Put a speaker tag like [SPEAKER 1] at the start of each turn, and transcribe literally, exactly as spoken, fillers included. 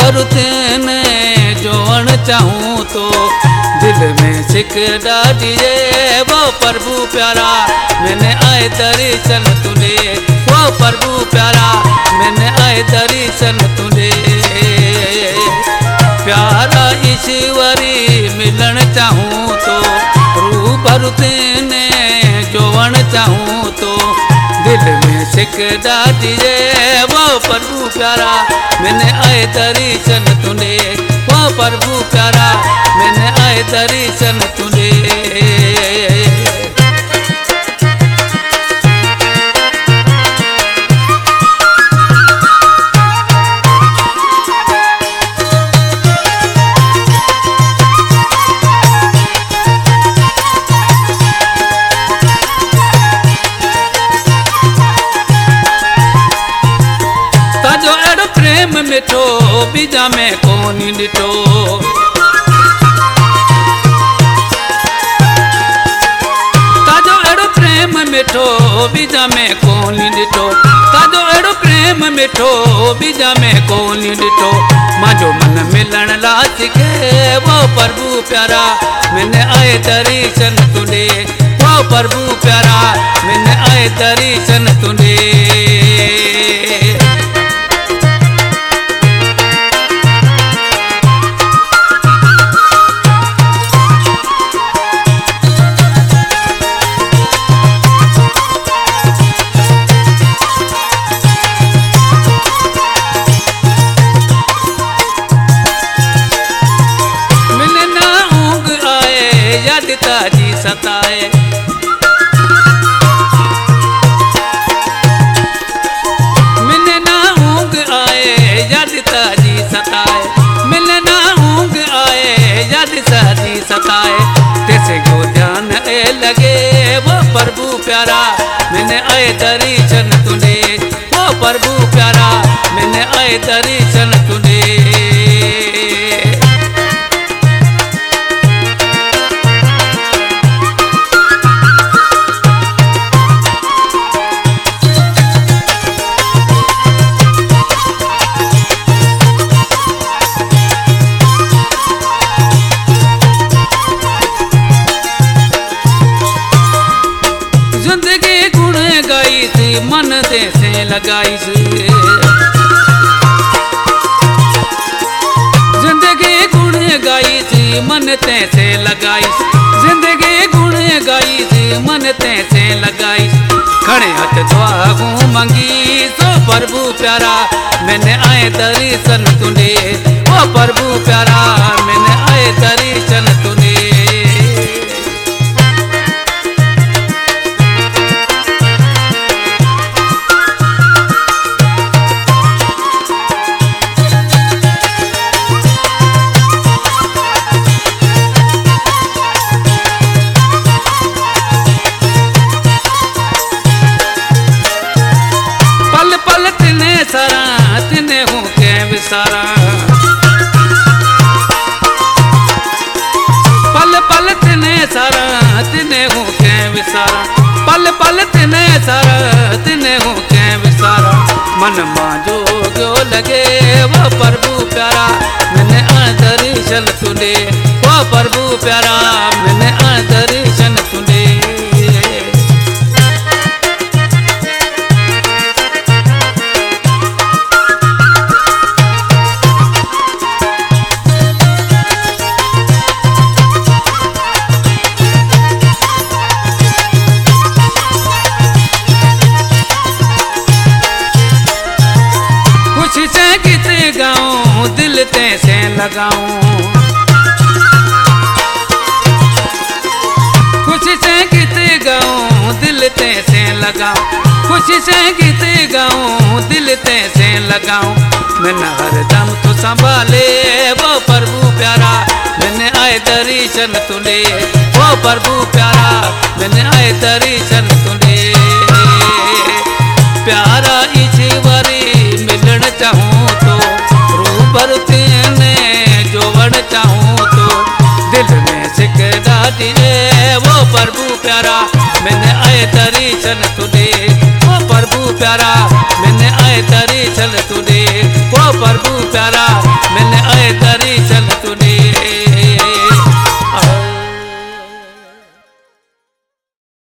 [SPEAKER 1] रूबरू तेने जोण चाहूँ तो दिल में सिक डाली है वो प्रभु प्यारा मैंने आए दर्शन तुझे वो प्रभु प्यारा मैंने आए दर्शन तुझे प्यारा ईश्वरी मिलन चाहूँ तो रूबरू तेने जोण चाहूँ तो दिल में सिक डाली है वो प्रभु प्यारा मैंने आए दर्शन तुझे वो प्रभु प्यारा मैंने आए दर्शन तुझे ताजो एड़ो प्रेम मिठो बीजा में कोनी डिठो ताजो एड़ो प्रेम मिठो बीजा में कोनी डिठो ताजो एड़ो प्रेम मिठो बीजा में कोनी डिठो मांजो मन मिलन ला सिखे वो प्रभु प्यारा मैंने आए दर्शन तुझे वो प्रभु प्यारा मैंने आए दर्शन तुझे ताजी सताए मिले ना ऊँग आए याद ताजी सताए मिले ना ऊँग आए याद ताजी सताए तेसे को ध्यान ए लगे वो प्रभु प्यारा मैंने आए दर्शन तुझे वो प्रभु प्यारा मैंने आए दर्शन तुझे जिंदगी गुण गाई थी मन दे से लगाई सी जिंदगी गुण गाई थी मन ते से लगाई जिंदगी गुण गाई थी मन ते से लगाई खड़े हाथ दुआगू मंगी सो प्रभु प्यारा मैंने आए दर्शन तुझे वो प्रभु प्यारा मैंने आए दर्शन तुझे पल पल तिने सरा तिने हूँ के विसारा पल पल तिने सरा तिने हूँ के विसारा पल पल तिने सरा तिने हूँ के विसारा मन मांजो गयो लगे वो प्रभु प्यारा मैंने आ दर्शन तुझे वो प्रभु प्यारा मैंने आ दर्शन तुझे खुशी से गीत गाऊं दिल ते से लगाऊं खुशी से गीत गाऊं दिल ते से लगाऊं खुशी से गीत गाऊं दिल ते से लगाऊं मैंने हरदम तो संभाले वो प्रभु प्यारा मैंने आए दर्शन तुझे वो प्रभु प्यारा मैंने आए दर्शन तुझे प्यारा ईश्वरी मिलन चाहूँ तो रूबरू तेने जोड़ चाहूँ तो दिल में सिक डाली है वो प्रभु प्यारा मैंने आए दर्शन तुझे वो प्रभु प्यारा मैंने आए दर्शन तुझे वो प्रभु प्यारा मैंने ऐ दरी